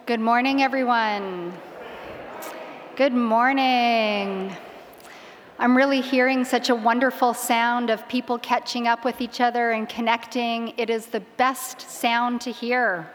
Good morning, everyone. Good morning. I'm really hearing such a wonderful sound of people catching up with each other and connecting. It is the best sound to hear.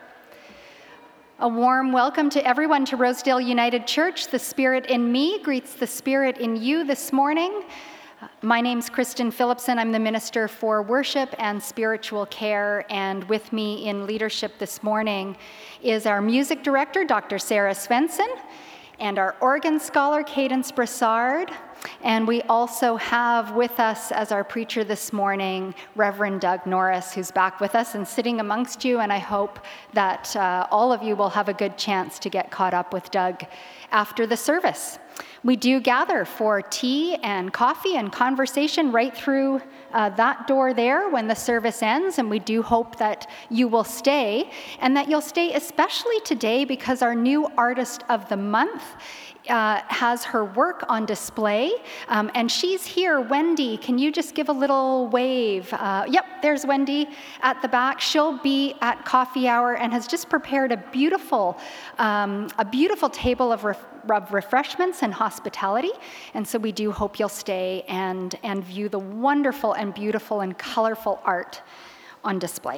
A warm welcome to everyone to Rosedale United Church. The Spirit in me greets the Spirit in you this morning. My name's Kristen Phillipson. I'm the Minister for Worship and Spiritual Care, and with me in leadership this morning is our Music Director, Dr. Sarah Svensson, and our Organ Scholar, Cadence Brassard, and we also have with us as our preacher this morning, Reverend Doug Norris, who's back with us and sitting amongst you, and I hope that all of you will have a good chance to get caught up with Doug after the service. We do gather for tea and coffee and conversation right through that door there when the service ends, and we do hope that you will stay, and that you'll stay especially today because our new Artist of the Month has her work on display, and she's here. Wendy, can you just give a little wave? Yep, there's Wendy at the back. She'll be at coffee hour and has just prepared a beautiful table of refreshments and hospitality, and so we do hope you'll stay and view the wonderful and beautiful and colorful art on display.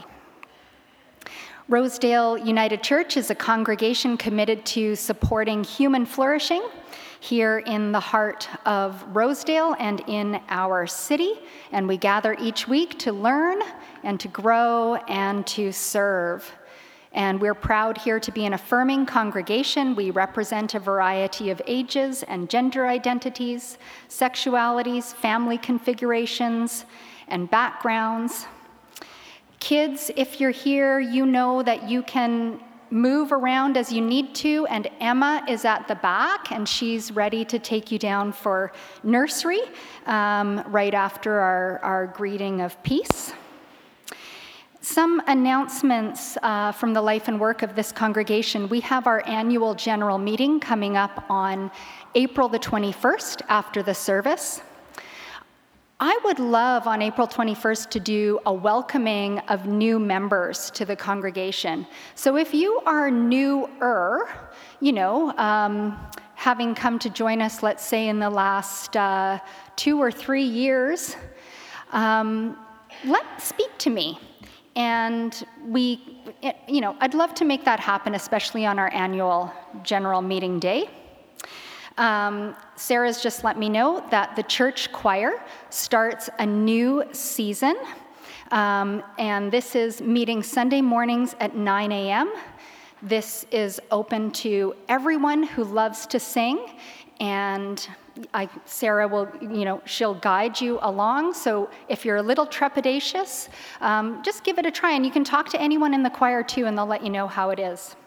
Rosedale United Church is a congregation committed to supporting human flourishing here in the heart of Rosedale and in our city, and we gather each week to learn and to grow and to serve. And we're proud here to be an affirming congregation. We represent a variety of ages and gender identities, sexualities, family configurations, and backgrounds. Kids, if you're here, you know that you can move around as you need to, and Emma is at the back, and she's ready to take you down for nursery right after our greeting of peace. Some announcements from the life and work of this congregation. We have our annual general meeting coming up on April the 21st after the service. I would love on April 21st to do a welcoming of new members to the congregation. So if you are newer, having come to join us, let's say in the last 2 or 3 years, speak to me. And I'd love to make that happen, especially on our annual general meeting day. Sarah's just let me know that the church choir starts a new season, and this is meeting Sunday mornings at 9 a.m. This is open to everyone who loves to sing, and Sarah will, she'll guide you along. So if you're a little trepidatious, just give it a try, and you can talk to anyone in the choir too, and they'll let you know how it is.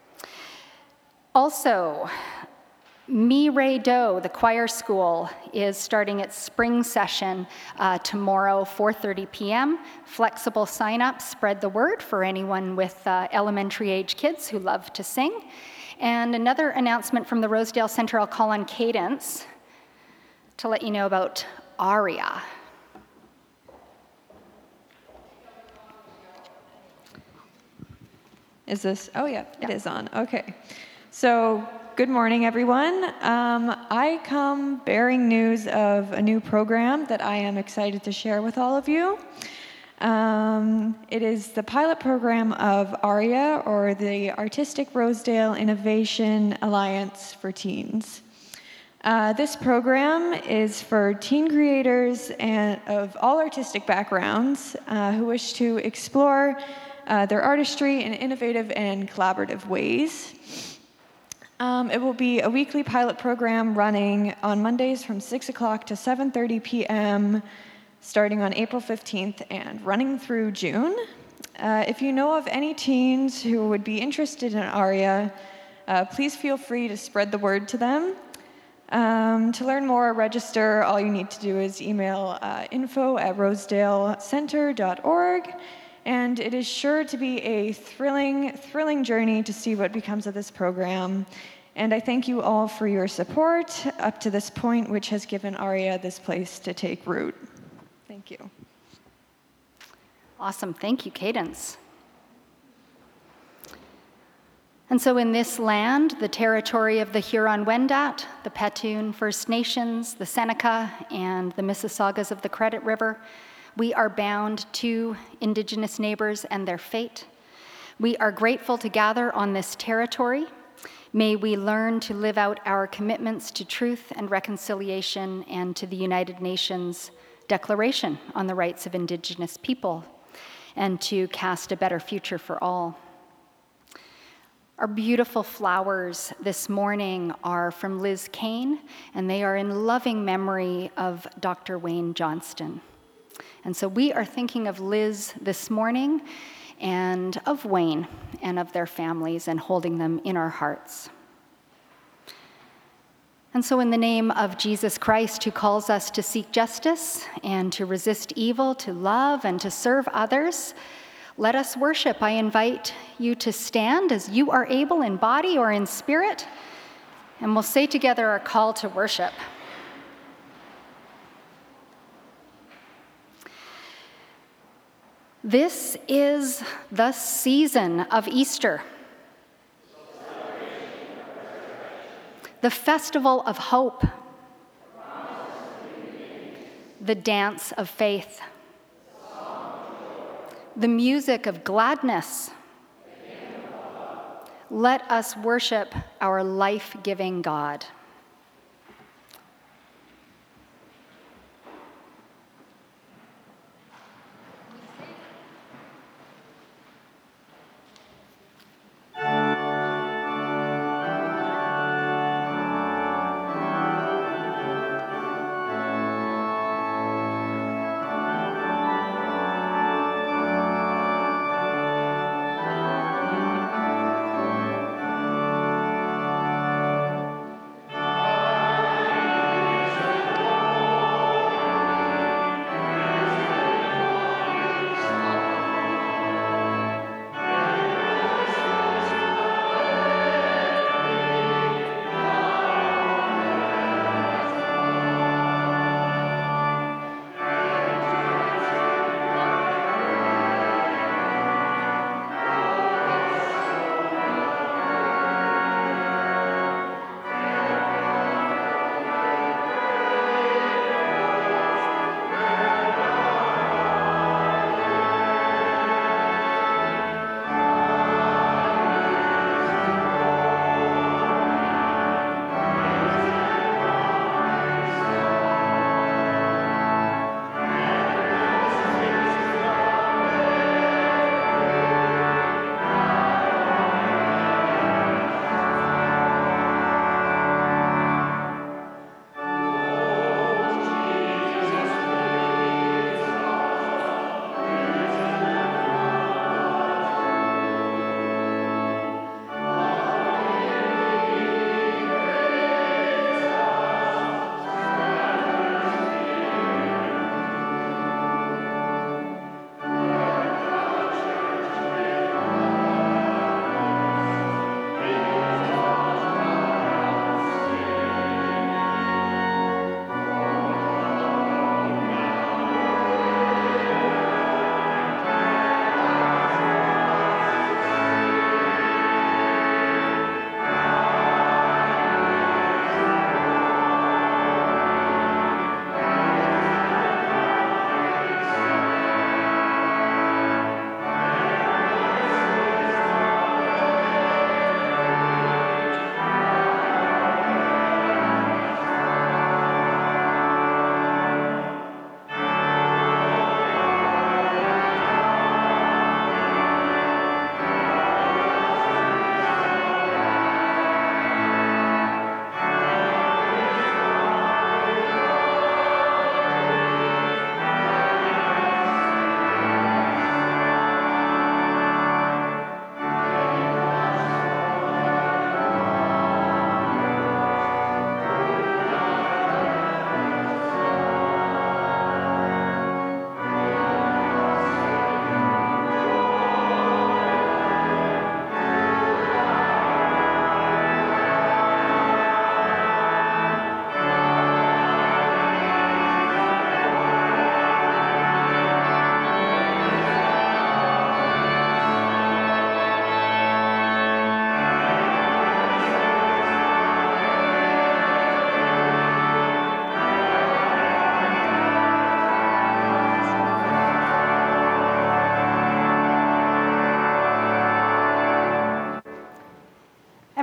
Also, Mi Re Do, the choir school, is starting its spring session tomorrow, 4:30 p.m. Flexible sign-up, spread the word for anyone with elementary age kids who love to sing. And another announcement from the Rosedale Center, I'll call on Cadence to let you know about ARIA. Is this, it is on, okay. So, good morning, everyone. I come bearing news of a new program that I am excited to share with all of you. It is the pilot program of ARIA, or the Artistic Rosedale Innovation Alliance for Teens. This program is for teen creators and of all artistic backgrounds who wish to explore their artistry in innovative and collaborative ways. It will be a weekly pilot program running on Mondays from 6 o'clock to 7:30 p.m., starting on April 15th and running through June. If you know of any teens who would be interested in ARIA, please feel free to spread the word to them. To learn more or register, all you need to do is email info@rosedalecenter.org, and it is sure to be a thrilling journey to see what becomes of this program. And I thank you all for your support up to this point, which has given ARIA this place to take root. Thank you. Awesome. Thank you, Cadence. And so in this land, the territory of the Huron-Wendat, the Petun First Nations, the Seneca, and the Mississaugas of the Credit River, we are bound to Indigenous neighbors and their fate. We are grateful to gather on this territory. May we learn to live out our commitments to truth and reconciliation and to the United Nations Declaration on the Rights of Indigenous People, and to cast a better future for all. Our beautiful flowers this morning are from Liz Kane, and they are in loving memory of Dr. Wayne Johnston. And so we are thinking of Liz this morning and of Wayne and of their families and holding them in our hearts. And so in the name of Jesus Christ, who calls us to seek justice and to resist evil, to love and to serve others, let us worship. I invite you to stand as you are able in body or in spirit, and we'll say together our call to worship. This is the season of Easter, the festival of hope, the dance of faith, the music of gladness. Let us worship our life-giving God.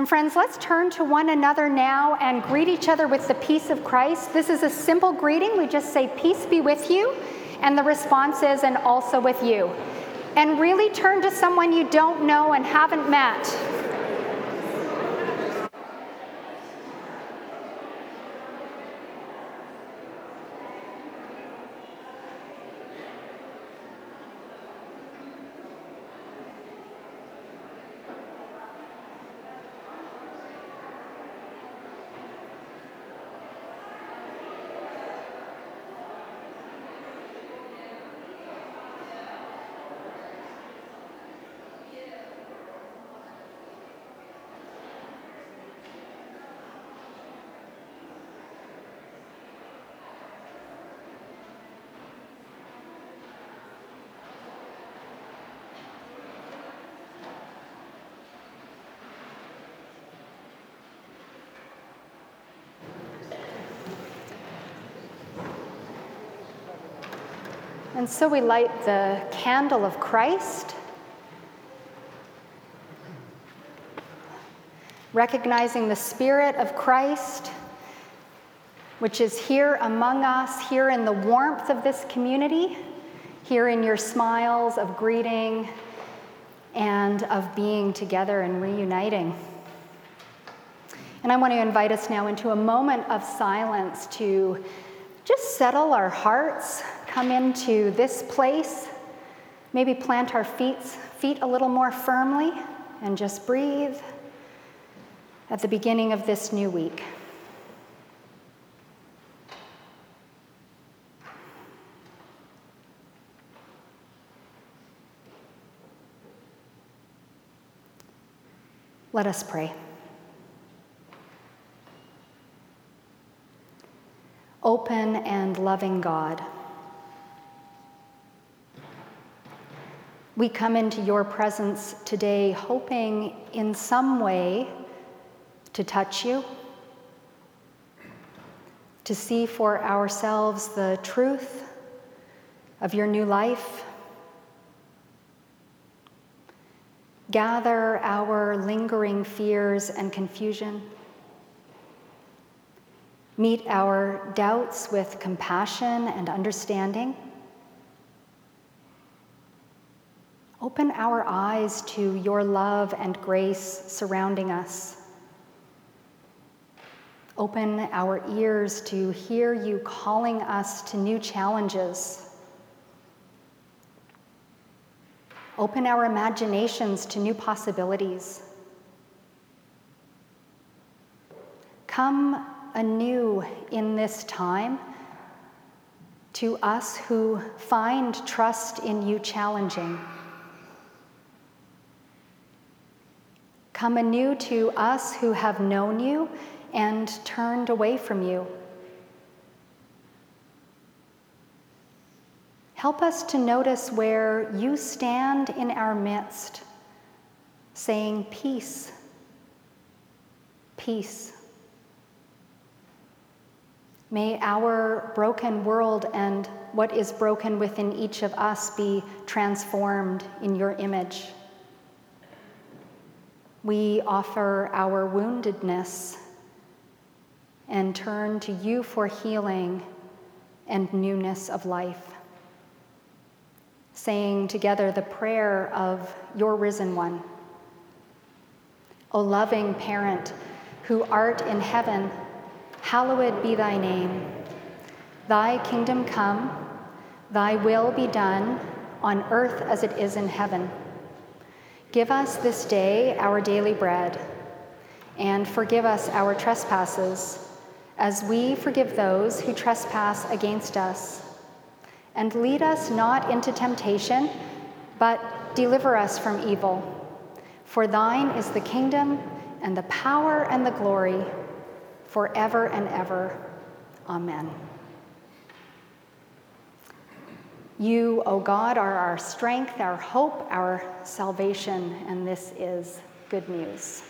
And friends, let's turn to one another now and greet each other with the peace of Christ. This is a simple greeting. We just say, peace be with you. And the response is, and also with you. And really turn to someone you don't know and haven't met. And so we light the candle of Christ, recognizing the Spirit of Christ, which is here among us, here in the warmth of this community, here in your smiles of greeting and of being together and reuniting. And I want to invite us now into a moment of silence to just settle our hearts, come into this place, maybe plant our feet a little more firmly, and just breathe at the beginning of this new week. Let us pray. Open and loving God, we come into your presence today hoping in some way to touch you, to see for ourselves the truth of your new life, gather our lingering fears and confusion, meet our doubts with compassion and understanding. Open our eyes to your love and grace surrounding us. Open our ears to hear you calling us to new challenges. Open our imaginations to new possibilities. Come anew in this time to us who find trust in you challenging. Come anew to us who have known you and turned away from you. Help us to notice where you stand in our midst, saying, peace, peace. May our broken world and what is broken within each of us be transformed in your image. We offer our woundedness and turn to you for healing and newness of life, saying together the prayer of your risen one. O loving parent, who art in heaven, hallowed be thy name. Thy kingdom come, thy will be done on earth as it is in heaven. Give us this day our daily bread, and forgive us our trespasses, as we forgive those who trespass against us. And lead us not into temptation, but deliver us from evil. For thine is the kingdom, and the power, and the glory, forever and ever. Amen. You, O God, are our strength, our hope, our salvation, and this is good news.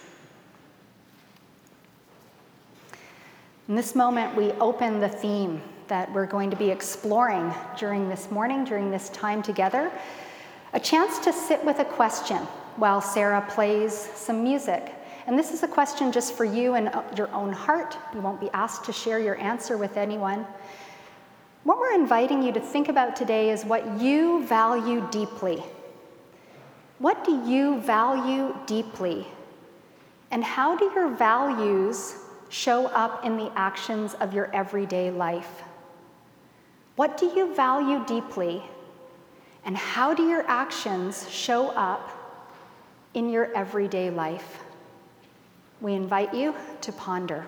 In this moment, we open the theme that we're going to be exploring during this morning, during this time together, a chance to sit with a question while Sarah plays some music And this is a question just for you and your own heart. You won't be asked to share your answer with anyone. What we're inviting you to think about today is what you value deeply. What do you value deeply? And how do your values show up in the actions of your everyday life? What do you value deeply? And how do your actions show up in your everyday life? We invite you to ponder.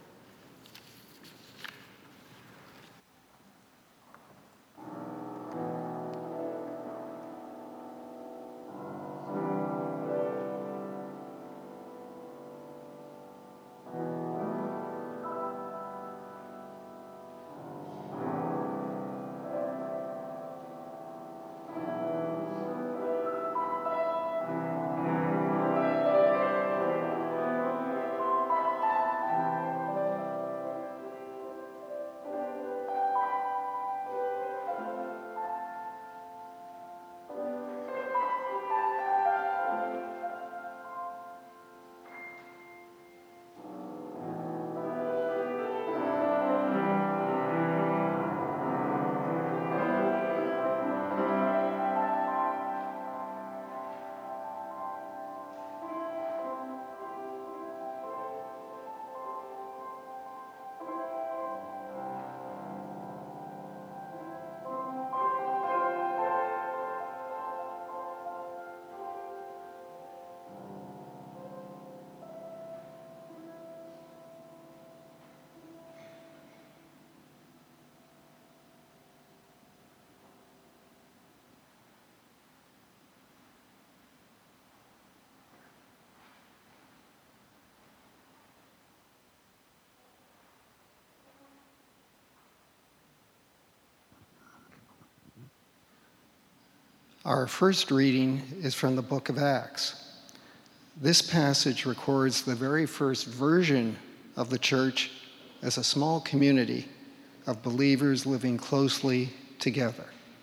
Our first reading is from the book of Acts. This passage records the very first version of the church as a small community of believers living closely together.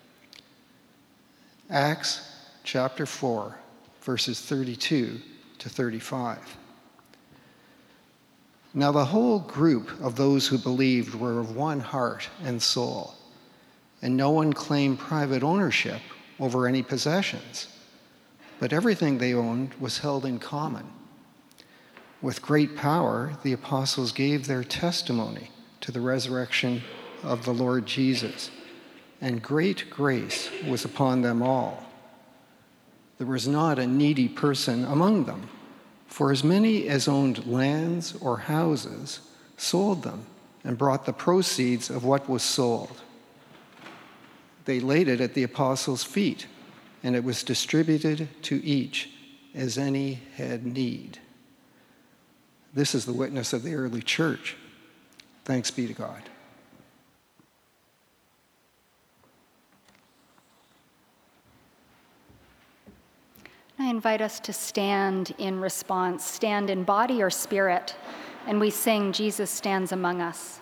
Acts chapter 4, verses 32 to 35. Now the whole group of those who believed were of one heart and soul, and no one claimed private ownership over any possessions, but everything they owned was held in common. With great power, the apostles gave their testimony to the resurrection of the Lord Jesus, and great grace was upon them all. There was not a needy person among them, for as many as owned lands or houses sold them and brought the proceeds of what was sold. They laid it at the apostles' feet, and it was distributed to each as any had need. This is the witness of the early church. Thanks be to God. I invite us to stand in response, stand in body or spirit, and we sing, Jesus Stands Among Us.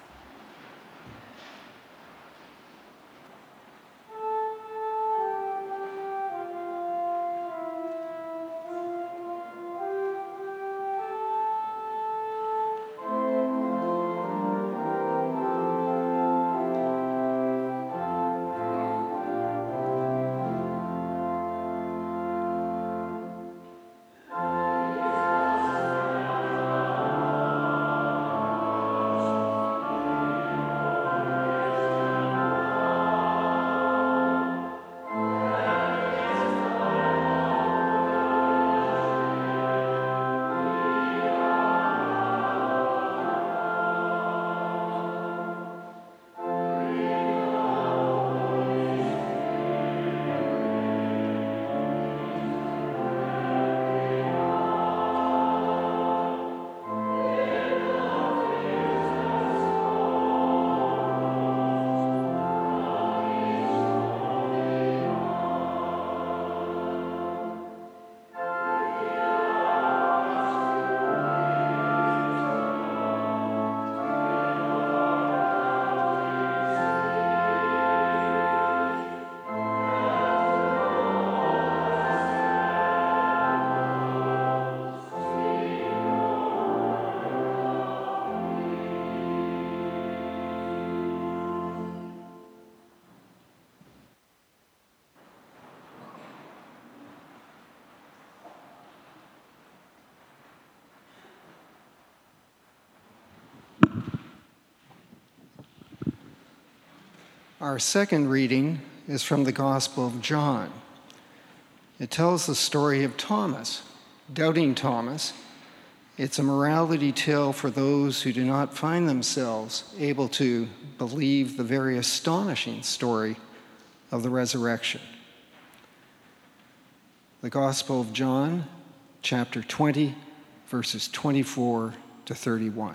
Our second reading is from the Gospel of John. It tells the story of Thomas, doubting Thomas. It's a morality tale for those who do not find themselves able to believe the very astonishing story of the resurrection. The Gospel of John, chapter 20, verses 24 to 31.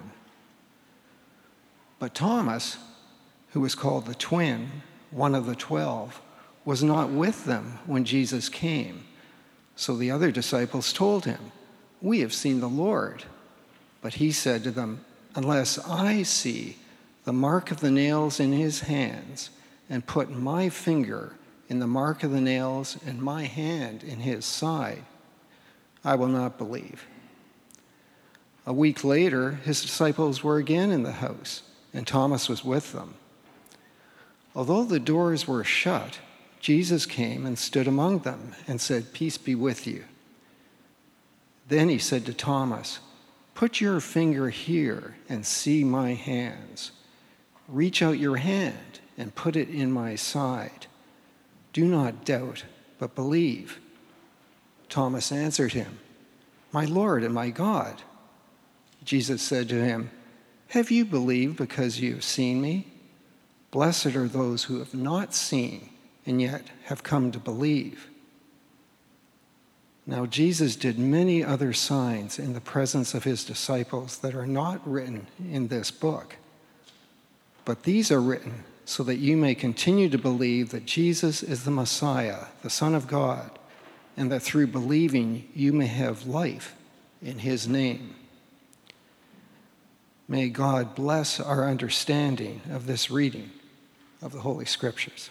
But Thomas, who was called the twin, one of the 12, was not with them when Jesus came. So the other disciples told him, "We have seen the Lord." But he said to them, "Unless I see the mark of the nails in his hands, and put my finger in the mark of the nails and my hand in his side, I will not believe." A week later, his disciples were again in the house, and Thomas was with them. Although the doors were shut, Jesus came and stood among them and said, "Peace be with you." Then he said to Thomas, "Put your finger here and see my hands. Reach out your hand and put it in my side. Do not doubt, but believe." Thomas answered him, "My Lord and my God." Jesus said to him, "Have you believed because you have seen me? Blessed are those who have not seen and yet have come to believe." Now Jesus did many other signs in the presence of his disciples that are not written in this book. But these are written so that you may continue to believe that Jesus is the Messiah, the Son of God, and that through believing you may have life in his name. May God bless our understanding of this reading of the Holy Scriptures.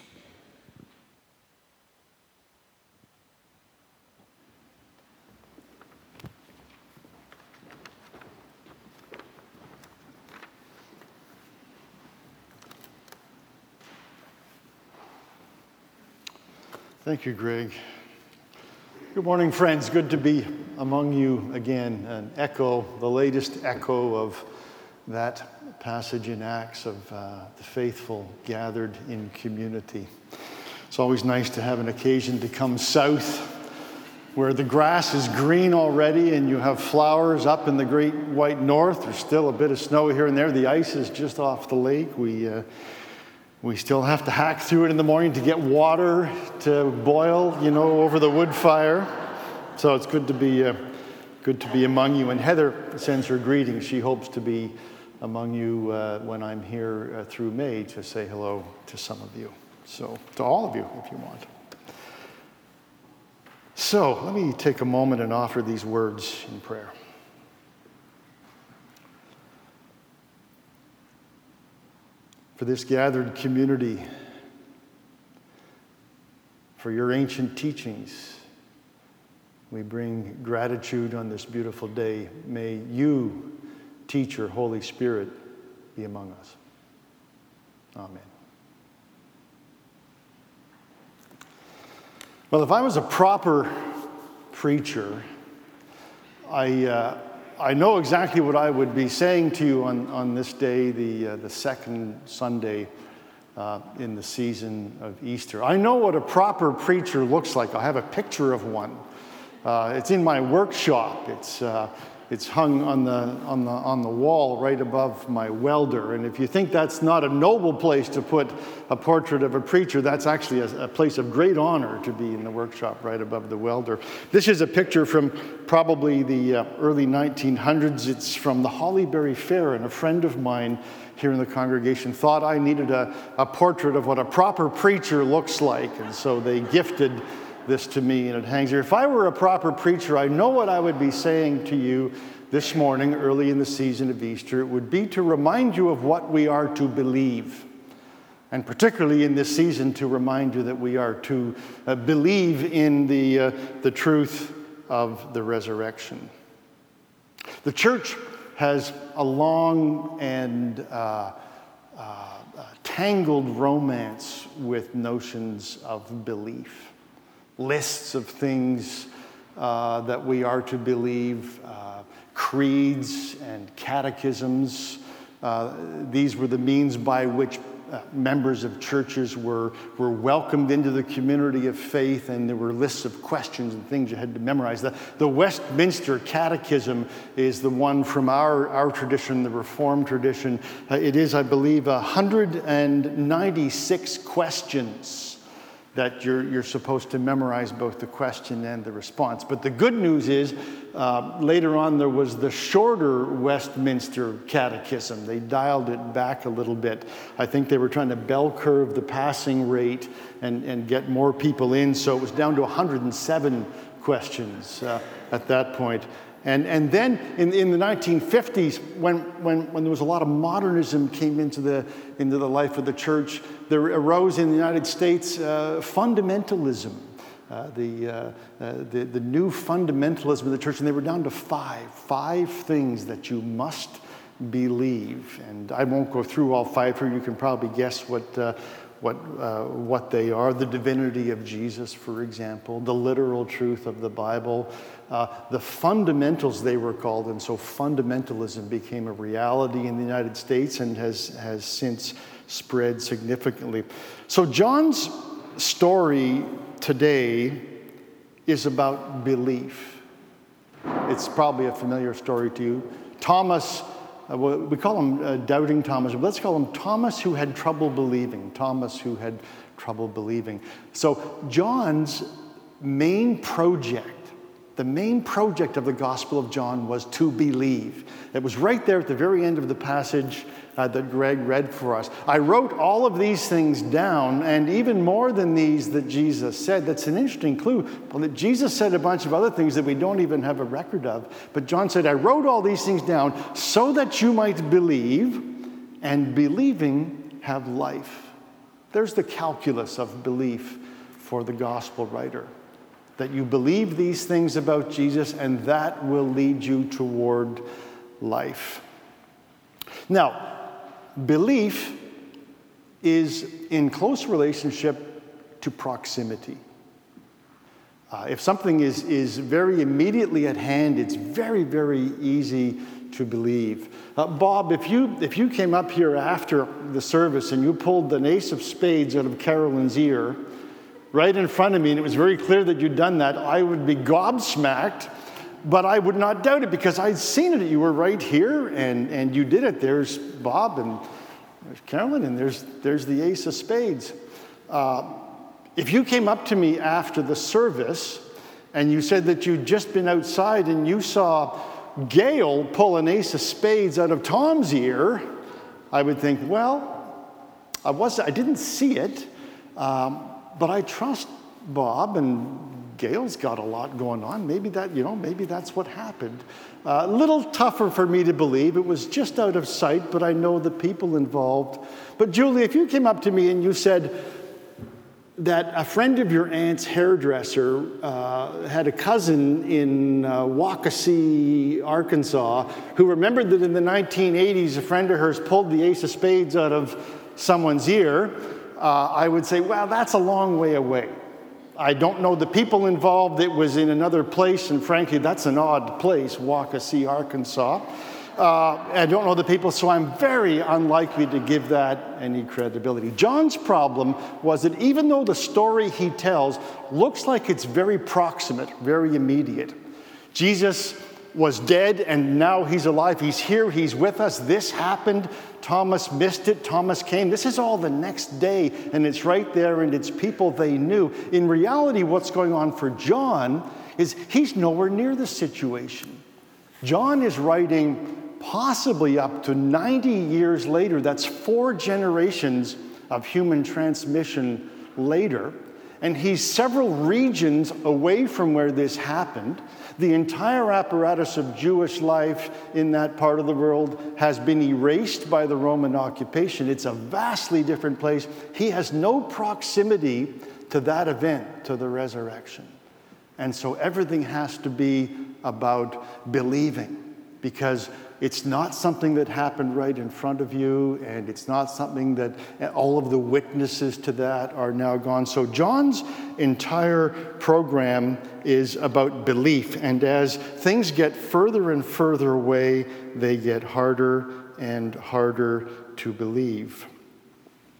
Thank you, Greg. Good morning, friends. Good to be among you again. An echo, the latest echo of that passage in Acts of the faithful gathered in community. It's always nice to have an occasion to come south where the grass is green already and you have flowers up in the great white north. There's still a bit of snow here and there. The ice is just off the lake. We still have to hack through it in the morning to get water to boil, over the wood fire. So it's good to be among you. And Heather sends her greetings. She hopes to be among you when I'm here through May to say hello to some of you. So to all of you, if you want. So let me take a moment and offer these words in prayer. For this gathered community, for your ancient teachings, we bring gratitude on this beautiful day. May you, Teacher, Holy Spirit, be among us. Amen. Well, if I was a proper preacher, I know exactly what I would be saying to you on this day, the second Sunday in the season of Easter. I know what a proper preacher looks like. I have a picture of one. It's in my workshop. It's hung on the wall right above my welder. And if you think that's not a noble place to put a portrait of a preacher, that's actually a place of great honor to be in the workshop right above the welder. This is a picture from probably the early 1900s. It's from the Hollyberry Fair, and a friend of mine here in the congregation thought I needed a portrait of what a proper preacher looks like, and so they gifted this to me, and it hangs here. If I were a proper preacher, I know what I would be saying to you this morning, early in the season of Easter. It would be to remind you of what we are to believe, and particularly in this season, to remind you that we are to believe in the truth of the resurrection. The church has a long and tangled romance with notions of belief. Lists of things that we are to believe, creeds and catechisms. These were the means by which members of churches were welcomed into the community of faith, and there were lists of questions and things you had to memorize. The Westminster Catechism is the one from our tradition, the Reformed tradition. It is, I believe, 196 questions that you're supposed to memorize, both the question and the response. But the good news is, later on there was the shorter Westminster Catechism. They dialed it back a little bit. I think they were trying to bell curve the passing rate and get more people in, so it was down to 107 questions at that point. And then in the 1950s, when there was a lot of modernism came into the life of the church, there arose in the United States fundamentalism, the new fundamentalism of the church, and they were down to five things that you must believe. And I won't go through all five here. You can probably guess what they are. The divinity of Jesus, for example, the literal truth of the Bible, the fundamentals, they were called, and so fundamentalism became a reality in the United States and has since spread significantly. So John's story today is about belief. It's probably a familiar story to you. Thomas, we call him Doubting Thomas, but let's call him Thomas who had trouble believing. Thomas who had trouble believing. So John's main project, the main project of the Gospel of John was to believe. It was right there at the very end of the passage that Greg read for us. I wrote all of these things down, and even more than these that Jesus said. That's an interesting clue. Well, that Jesus said a bunch of other things that we don't even have a record of. But John said, I wrote all these things down so that you might believe, and believing have life. There's the calculus of belief for the gospel writer. That you believe these things about Jesus, and that will lead you toward life. Now, belief is in close relationship to proximity. If something is very immediately at hand, it's very, very easy to believe. Bob, if you came up here after the service and you pulled an ace of spades out of Carolyn's ear, right in front of me, and it was very clear that you'd done that, I would be gobsmacked, but I would not doubt it because I'd seen it. You were right here, and you did it. There's Bob, and there's Carolyn, and there's the ace of spades. If you came up to me after the service, and you said that you'd just been outside, and you saw Gail pull an ace of spades out of Tom's ear, I would think, well, I didn't see it, but I trust Bob, and Gail's got a lot going on. Maybe that's what happened. A little tougher for me to believe. It was just out of sight, but I know the people involved. But Julie, if you came up to me and you said that a friend of your aunt's hairdresser had a cousin in Waukesee, Arkansas, who remembered that in the 1980s, a friend of hers pulled the ace of spades out of someone's ear, I would say, well, that's a long way away. I don't know the people involved. It was in another place, and frankly, that's an odd place, Waukesee, Arkansas. I don't know the people, so I'm very unlikely to give that any credibility. John's problem was that even though the story he tells looks like it's very proximate, very immediate, Jesus was dead and now he's alive. He's here, he's with us. This happened. Thomas missed it. Thomas came. This is all the next day, and it's right there, and it's people they knew. In reality, what's going on for John is he's nowhere near the situation. John is writing possibly up to 90 years later. That's 4 generations of human transmission later. And he's several regions away from where this happened. The entire apparatus of Jewish life in that part of the world has been erased by the Roman occupation. It's a vastly different place. He has no proximity to that event, to the resurrection. And so everything has to be about believing, because it's not something that happened right in front of you, and it's not something that all of the witnesses to that are now gone. So John's entire program is about belief, and as things get further and further away, they get harder and harder to believe.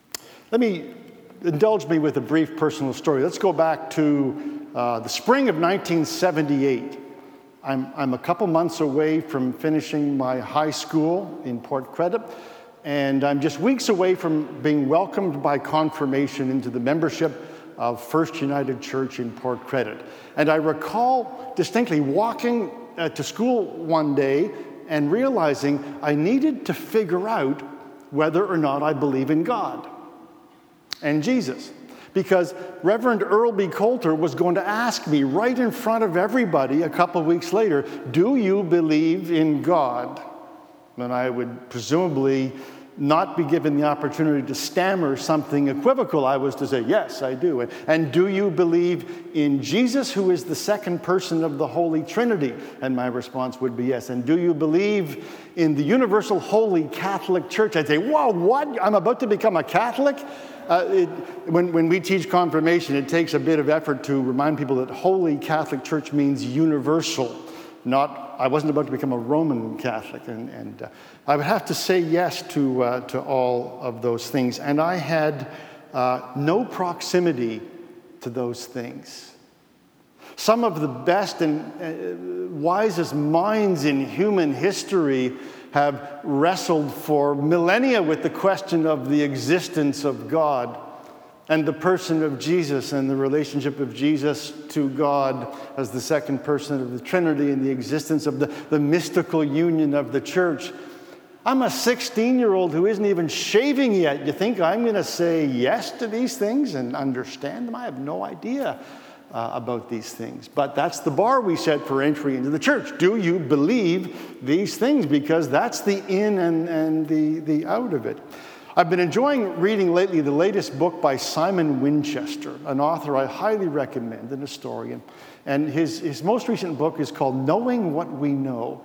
Indulge me with a brief personal story. Let's go back to the spring of 1978. I'm a couple months away from finishing my high school in Port Credit, and I'm just weeks away from being welcomed by confirmation into the membership of First United Church in Port Credit. And I recall distinctly walking to school one day and realizing I needed to figure out whether or not I believe in God and Jesus. Because Reverend Earl B. Coulter was going to ask me right in front of everybody a couple weeks later, do you believe in God? And I would presumably not be given the opportunity to stammer something equivocal. I was to say, yes, I do. And do you believe in Jesus, who is the second person of the Holy Trinity? And my response would be yes. And do you believe in the Universal Holy Catholic Church? I'd say, whoa, what? I'm about to become a Catholic? When we teach confirmation, it takes a bit of effort to remind people that Holy Catholic Church means universal, I wasn't about to become a Roman Catholic, and I would have to say yes to all of those things. And I had no proximity to those things. Some of the best and wisest minds in human history have wrestled for millennia with the question of the existence of God and the person of Jesus and the relationship of Jesus to God as the second person of the Trinity and the existence of the mystical union of the church. I'm a 16-year-old who isn't even shaving yet. You think I'm going to say yes to these things and understand them? I have no idea about these things. But that's the bar we set for entry into the church. Do you believe these things? Because that's the in and the out of it. I've been enjoying reading lately the latest book by Simon Winchester, an author I highly recommend, an historian. And his most recent book is called Knowing What We Know.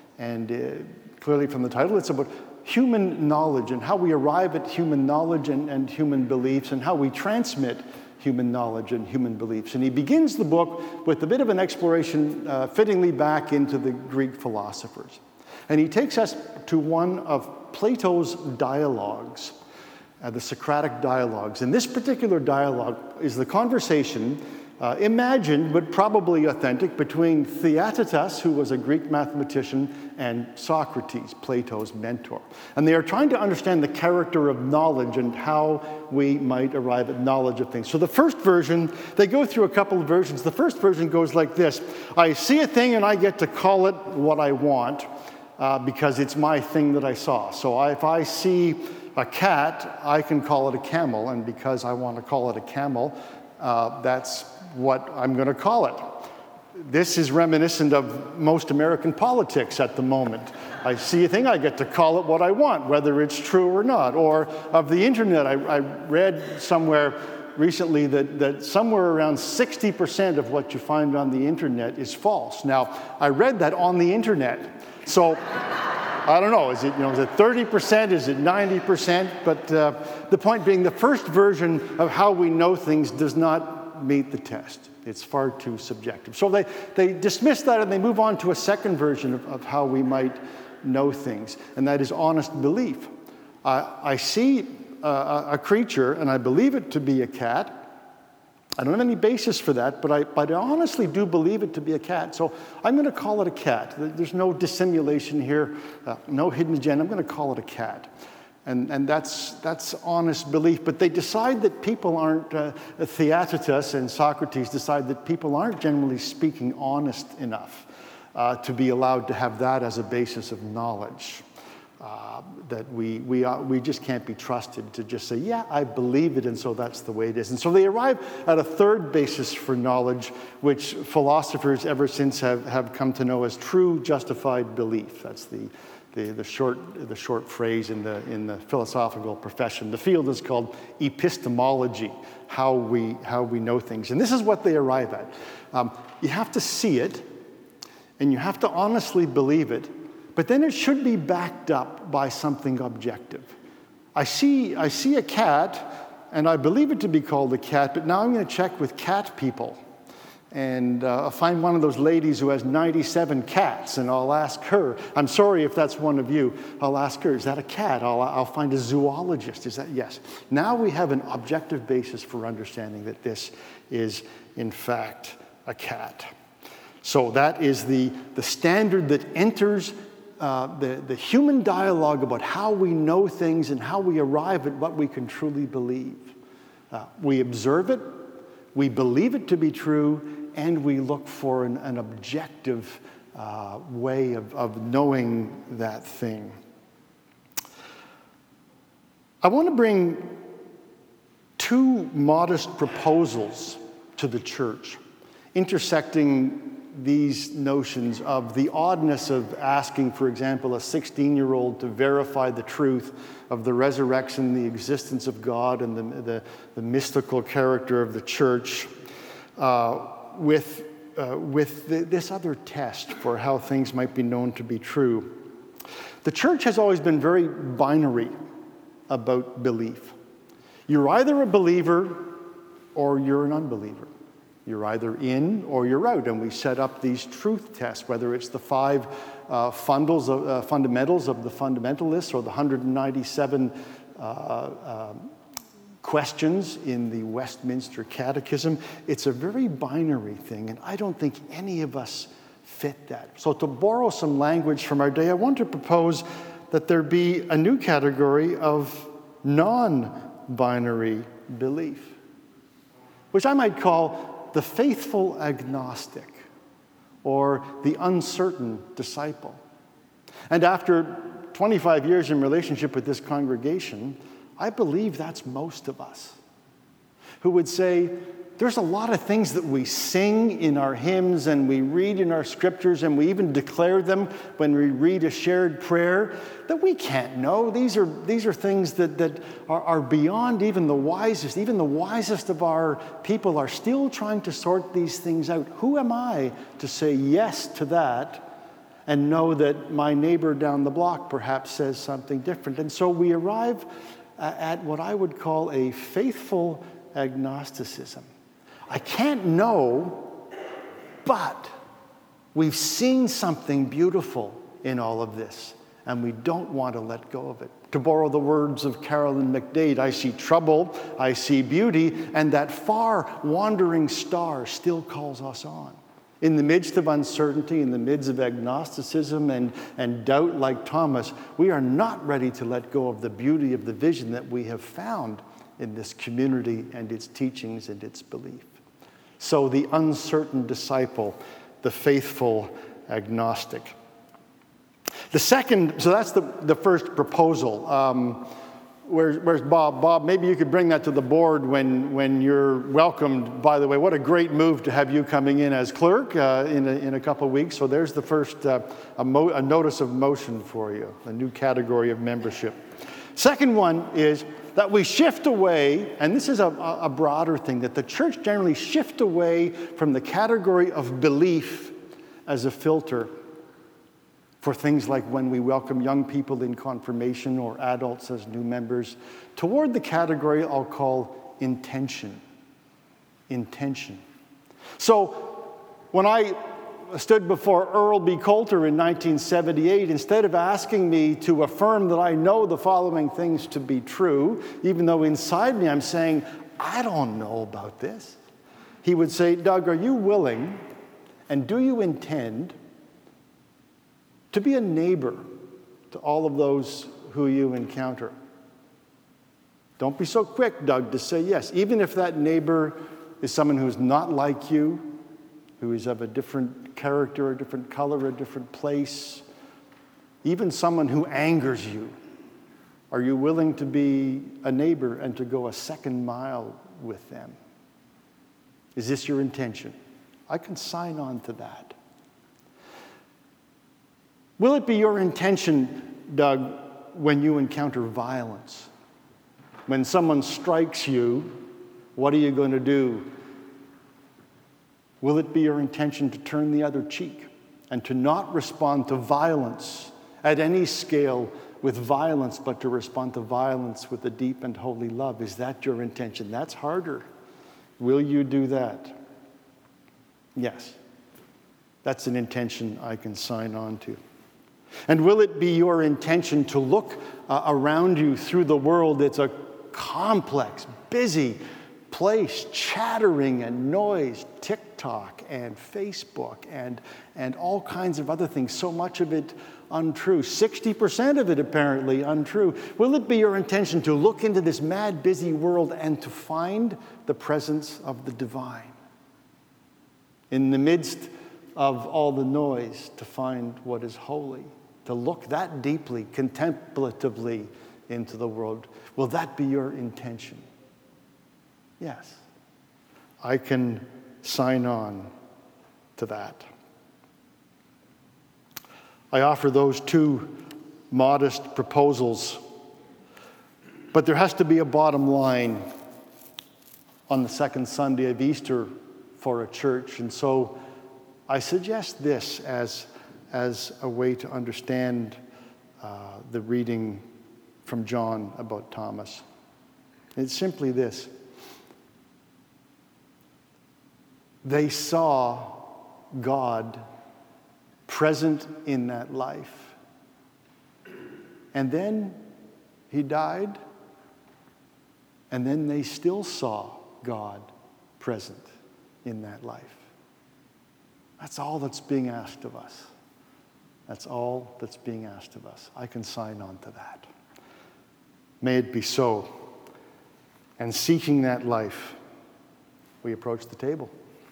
And clearly from the title, it's about human knowledge and how we arrive at human knowledge and human beliefs and how we transmit human knowledge and human beliefs. And he begins the book with a bit of an exploration fittingly back into the Greek philosophers. And he takes us to one of Plato's dialogues, the Socratic dialogues. And this particular dialogue is the conversation imagined, but probably authentic, between Theaetetus, who was a Greek mathematician, and Socrates, Plato's mentor. And they are trying to understand the character of knowledge and how we might arrive at knowledge of things. So the first version, they go through a couple of versions. The first version goes like this. I see a thing and I get to call it what I want because it's my thing that I saw. So if I see a cat, I can call it a camel. And because I want to call it a camel, that's what I'm going to call it. This is reminiscent of most American politics at the moment. I see a thing, I get to call it what I want, whether it's true or not. Or of the internet, I read somewhere recently that somewhere around 60% of what you find on the internet is false. Now, I read that on the internet. So I don't know, is it 30%, is it 90%? But the point being, the first version of how we know things does not meet the test. It's far too subjective. So they dismiss that and they move on to a second version of how we might know things, and that is honest belief. I see a creature and I believe it to be a cat. I don't have any basis for that, but I honestly do believe it to be a cat. So I'm going to call it a cat. There's no dissimulation here, no hidden agenda. I'm going to call it a cat. And that's honest belief. But they decide that people aren't, Theaetetus and Socrates decide that people aren't generally speaking honest enough to be allowed to have that as a basis of knowledge. That we just can't be trusted to just say, yeah, I believe it, and so that's the way it is. And so they arrive at a third basis for knowledge, which philosophers ever since have come to know as true justified belief. That's the short phrase in the philosophical profession. The field is called epistemology, how we know things. And this is what they arrive at. You have to see it, and you have to honestly believe it, but then it should be backed up by something objective. I see a cat, and I believe it to be called a cat, but now I'm going to check with cat people. And I'll find one of those ladies who has 97 cats, and I'll ask her, I'm sorry if that's one of you, I'll ask her, is that a cat? I'll find a zoologist. Is that? Yes. Now we have an objective basis for understanding that this is, in fact, a cat. So that is the standard that enters the human dialogue about how we know things and how we arrive at what we can truly believe. We observe it, we believe it to be true, and we look for an objective way of knowing that thing. I want to bring two modest proposals to the church, intersecting these notions of the oddness of asking, for example, a 16-year-old to verify the truth of the resurrection, the existence of God, and the mystical character of the church, with this other test for how things might be known to be true. The church has always been very binary about belief. You're either a believer or you're an unbeliever. You're either in or you're out, and we set up these truth tests, whether it's the 5 fundamentals of the fundamentalists or the 197 questions in the Westminster Catechism. It's a very binary thing, and I don't think any of us fit that. So to borrow some language from our day, I want to propose that there be a new category of non-binary belief, which I might call the faithful agnostic, or the uncertain disciple. And after 25 years in relationship with this congregation, I believe that's most of us, who would say, there's a lot of things that we sing in our hymns and we read in our scriptures and we even declare them when we read a shared prayer that we can't know. These are things that are beyond even the wisest. Even the wisest of our people are still trying to sort these things out. Who am I to say yes to that and know that my neighbor down the block perhaps says something different? And so we arrive at what I would call a faithful agnosticism. I can't know, but we've seen something beautiful in all of this, and we don't want to let go of it. To borrow the words of Carolyn McDade, I see trouble, I see beauty, and that far wandering star still calls us on. In the midst of uncertainty, in the midst of agnosticism and doubt like Thomas, we are not ready to let go of the beauty of the vision that we have found in this community and its teachings and its belief. So the uncertain disciple, the faithful agnostic. The second, so that's the first proposal. Where's Bob? Bob, maybe you could bring that to the board when you're welcomed. By the way, what a great move to have you coming in as clerk in a couple of weeks. So there's the first a notice of motion for you, a new category of membership. Second one is that we shift away, and this is a broader thing, that the church generally shift away from the category of belief as a filter for things like when we welcome young people in confirmation or adults as new members, toward the category I'll call intention. Intention. So when I stood before Earl B. Coulter in 1978, instead of asking me to affirm that I know the following things to be true, even though inside me I'm saying, I don't know about this, he would say, Doug, are you willing and do you intend to be a neighbor to all of those who you encounter? Don't be so quick, Doug, to say yes, even if that neighbor is someone who's not like you, who is of a different character, a different color, a different place, even someone who angers you. Are you willing to be a neighbor and to go a second mile with them? Is this your intention? I can sign on to that. Will it be your intention, Doug, when you encounter violence? When someone strikes you, what are you going to do? Will it be your intention to turn the other cheek and to not respond to violence at any scale with violence, but to respond to violence with a deep and holy love? Is that your intention? That's harder. Will you do that? Yes. That's an intention I can sign on to. And will it be your intention to look around you through the world? It's a complex, busy place, chattering and noise, TikTok and Facebook and all kinds of other things, so much of it untrue. 60% of it apparently untrue. Will it be your intention to look into this mad, busy world and to find the presence of the divine? In the midst of all the noise, to find what is holy, to look that deeply, contemplatively into the world. Will that be your intention? Yes. I can sign on to that. I offer those two modest proposals, but there has to be a bottom line on the second Sunday of Easter for a church, and so I suggest this as a way to understand the reading from John about Thomas. It's simply this. They saw God present in that life. And then he died, and then they still saw God present in that life. That's all that's being asked of us. That's all that's being asked of us. I can sign on to that. May it be so. And seeking that life, we approach the table.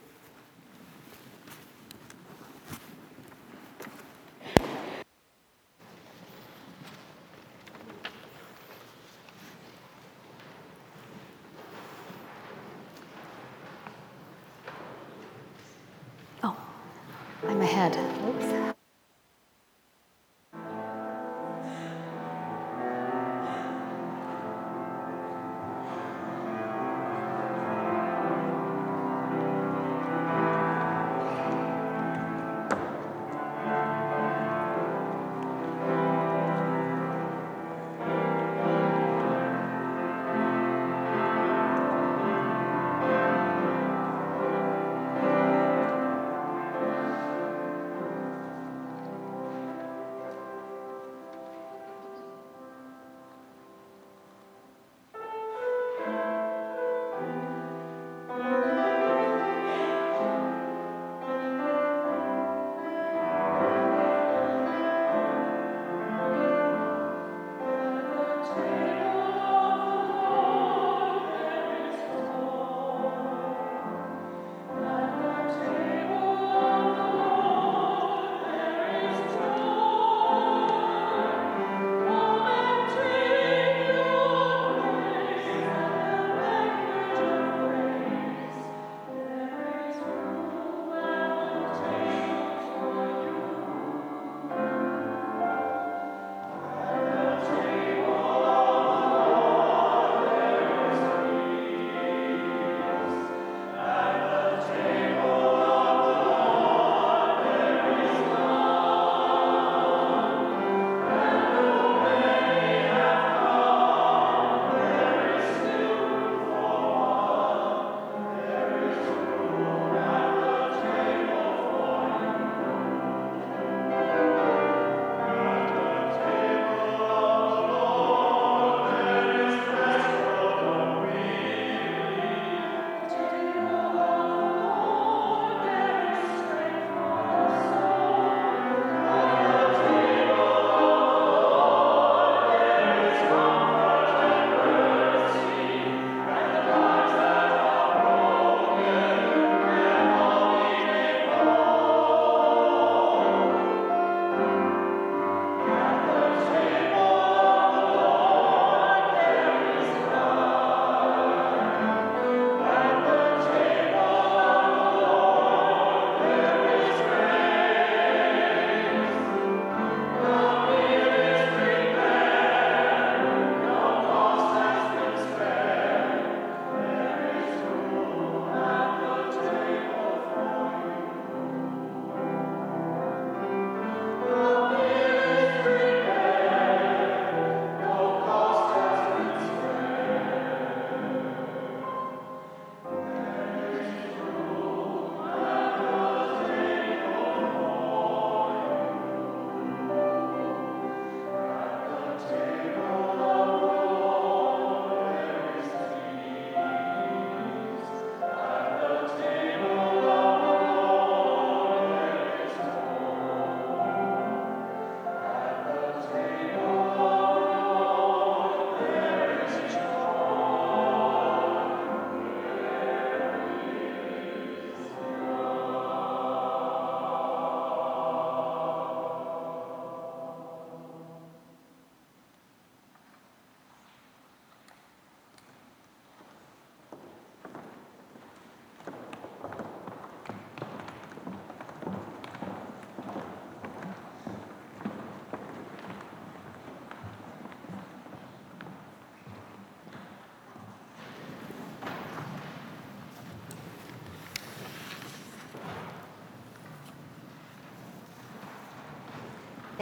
Oh, I'm ahead. Oops.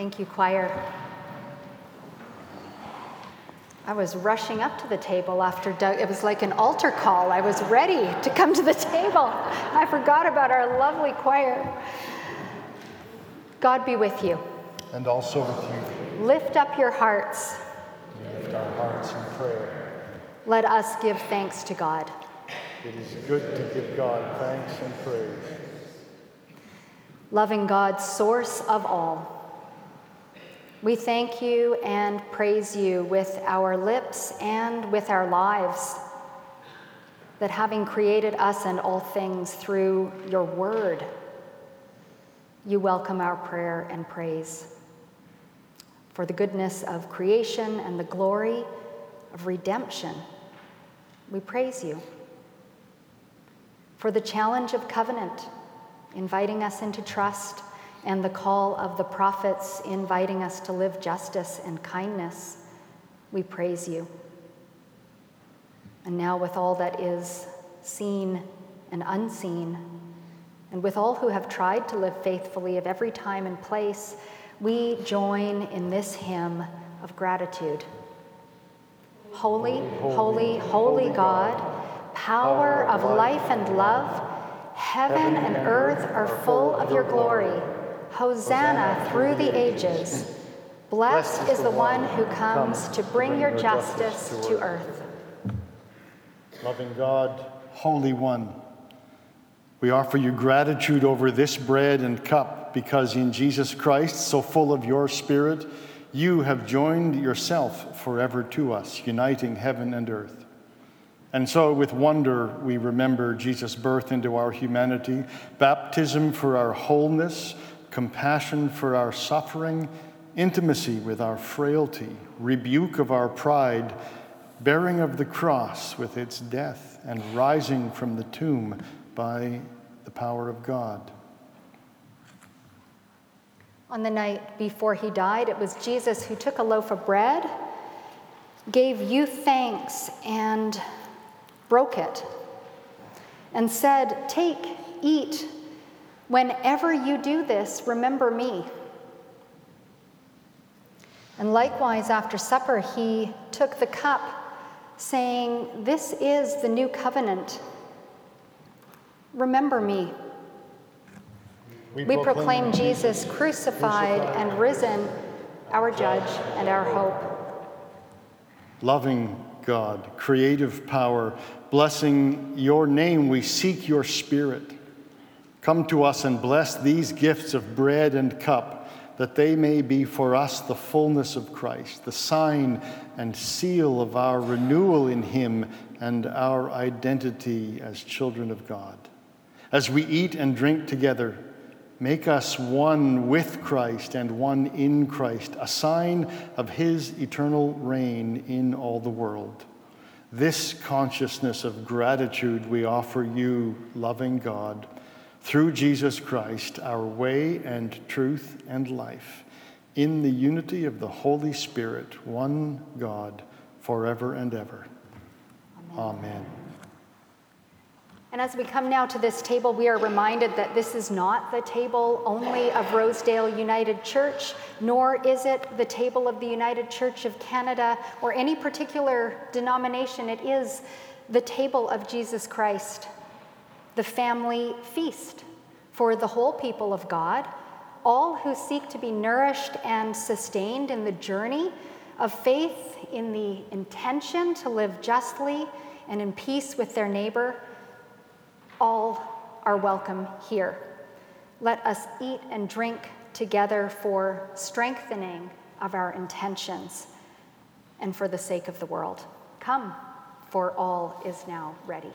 Thank you, choir. I was rushing up to the table after Doug. It was like an altar call. I was ready to come to the table. I forgot about our lovely choir. God be with you. And also with you. Lift up your hearts. Lift our hearts in prayer. Let us give thanks to God. It is good to give God thanks and praise. Loving God, source of all, we thank you and praise you with our lips and with our lives, that having created us and all things through your word, you welcome our prayer and praise. For the goodness of creation and the glory of redemption, we praise you. For the challenge of covenant, inviting us into trust, and the call of the prophets inviting us to live justice and kindness, we praise you. And now with all that is seen and unseen, and with all who have tried to live faithfully at every time and place, we join in this hymn of gratitude. Holy, holy, holy God, power of life and love, heaven and earth are full of your glory. Hosanna through the ages. Blessed is the one who comes to bring your justice to earth. Loving God, Holy One, we offer you gratitude over this bread and cup because in Jesus Christ, so full of your Spirit, you have joined yourself forever to us, uniting heaven and earth. And so with wonder, we remember Jesus' birth into our humanity, baptism for our wholeness, compassion for our suffering, intimacy with our frailty, rebuke of our pride, bearing of the cross with its death, and rising from the tomb by the power of God. On the night before he died, it was Jesus who took a loaf of bread, gave you thanks, and broke it, and said, "Take, eat. Whenever you do this, remember me." And likewise, after supper, he took the cup, saying, "This is the new covenant. Remember me." We proclaim Jesus crucified and risen, our judge and our hope. Loving God, creative power, blessing your name, we seek your Spirit. Come to us and bless these gifts of bread and cup, that they may be for us the fullness of Christ, the sign and seal of our renewal in him and our identity as children of God. As we eat and drink together, make us one with Christ and one in Christ, a sign of his eternal reign in all the world. This consciousness of gratitude we offer you, loving God, through Jesus Christ, our way and truth and life, in the unity of the Holy Spirit, one God, forever and ever. Amen. And as we come now to this table, we are reminded that this is not the table only of Rosedale United Church, nor is it the table of the United Church of Canada or any particular denomination. It is the table of Jesus Christ, the family feast for the whole people of God, all who seek to be nourished and sustained in the journey of faith, in the intention to live justly and in peace with their neighbor. All are welcome here. Let us eat and drink together for strengthening of our intentions and for the sake of the world. Come, for all is now ready.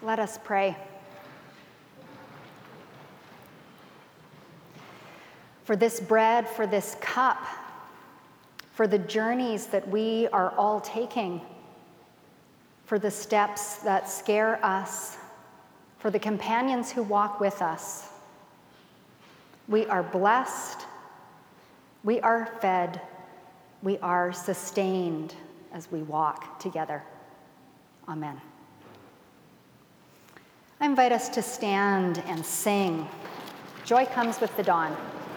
Let us pray. For this bread, for this cup, for the journeys that we are all taking, for the steps that scare us, for the companions who walk with us. We are blessed, we are fed, we are sustained as we walk together. Amen. I invite us to stand and sing. Joy comes with the dawn.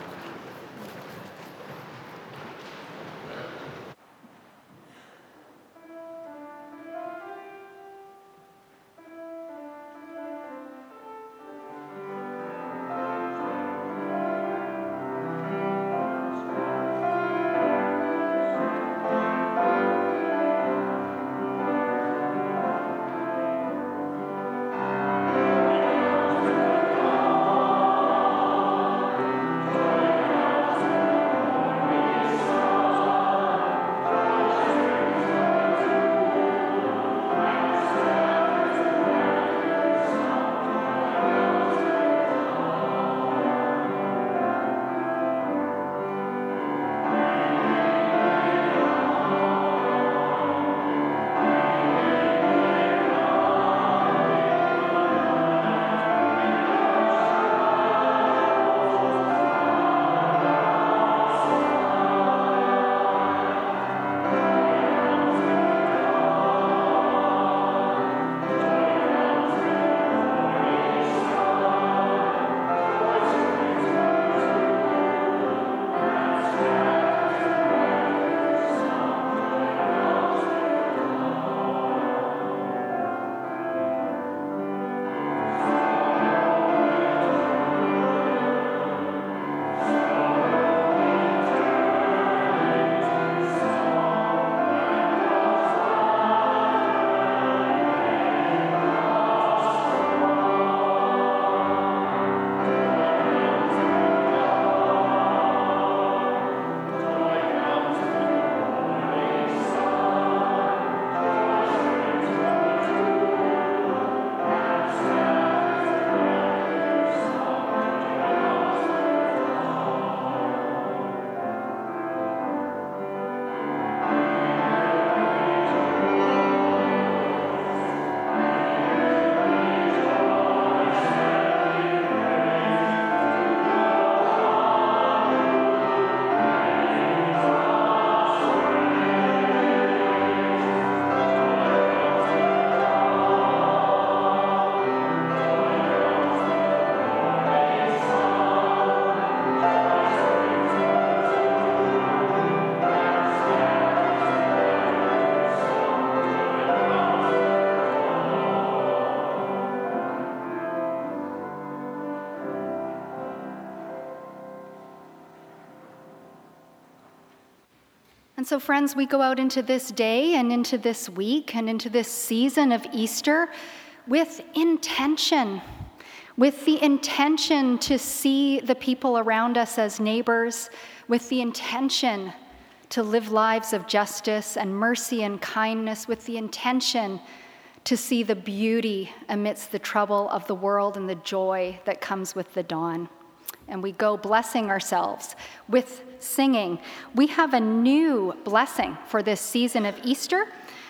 And so, friends, we go out into this day and into this week and into this season of Easter with intention, with the intention to see the people around us as neighbors, with the intention to live lives of justice and mercy and kindness, with the intention to see the beauty amidst the trouble of the world and the joy that comes with the dawn. And we go blessing ourselves with singing. We have a new blessing for this season of Easter.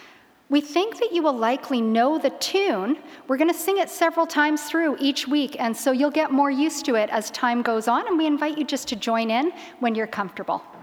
We think that you will likely know the tune. We're going to sing it several times through each week, and so you'll get more used to it as time goes on, and we invite you just to join in when you're comfortable.